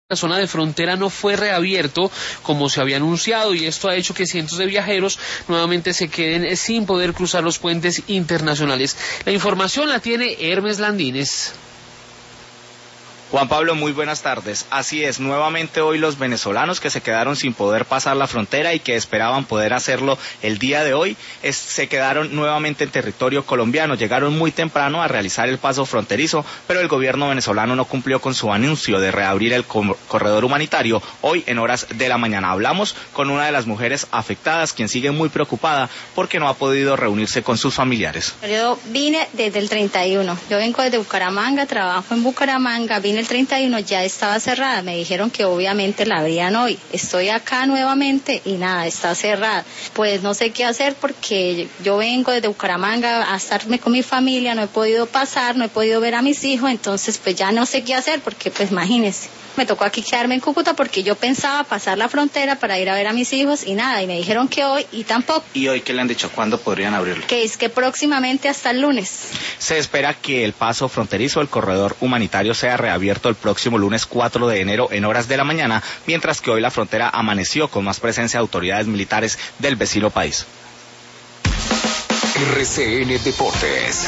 La zona de frontera no fue reabierto como se había anunciado y esto ha hecho que cientos de viajeros nuevamente se queden sin poder cruzar los puentes internacionales. La información la tiene Hermes Landines. Juan Pablo, muy buenas tardes. Así es, nuevamente hoy los venezolanos que se quedaron sin poder pasar la frontera y que esperaban poder hacerlo el día de hoy, se quedaron nuevamente en territorio colombiano. Llegaron muy temprano a realizar el paso fronterizo, pero el gobierno venezolano no cumplió con su anuncio de reabrir el corredor humanitario hoy en horas de la mañana. Hablamos con una de las mujeres afectadas, quien sigue muy preocupada porque no ha podido reunirse con sus familiares. Yo vine desde el 31, yo vengo desde Bucaramanga, trabajo en Bucaramanga, vine el 31, ya estaba cerrada, me dijeron que obviamente la abrían hoy, estoy acá nuevamente y nada, está cerrada, pues no sé qué hacer porque yo vengo desde Bucaramanga a estarme con mi familia, no he podido pasar, no he podido ver a mis hijos, entonces pues ya no sé qué hacer porque pues imagínense, me tocó aquí quedarme en Cúcuta porque yo pensaba pasar la frontera para ir a ver a mis hijos y nada, y me dijeron que hoy y tampoco. ¿Y hoy qué le han dicho? ¿Cuándo podrían abrirlo? Que es que próximamente hasta el lunes. Se espera que el paso fronterizo, el corredor humanitario, sea reabierto el próximo lunes 4 de enero en horas de la mañana, mientras que hoy la frontera amaneció con más presencia de autoridades militares del vecino país. RCN Deportes.